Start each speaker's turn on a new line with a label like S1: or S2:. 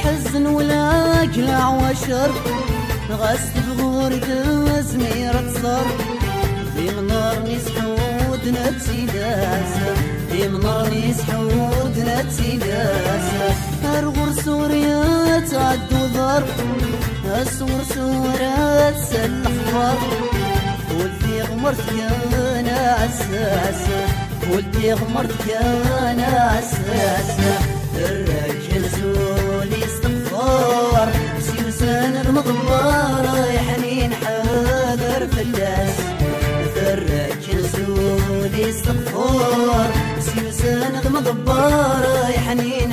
S1: حزن ولا قلع وشر غست بغور زميرة صر في منار نسحود نفسي داسة في منار نسحود نفسي داسة أرغر سوريا تعد وضر أصور سورة تسل أخبار ولدي غمرت أنا عساسة ولدي غمرت أنا عساسة الرجل سولي استغفار سيوسان المغبارة يا حنين حاضر فلاس الرجل سولي استغفار سيوسان المغبارة يا حنين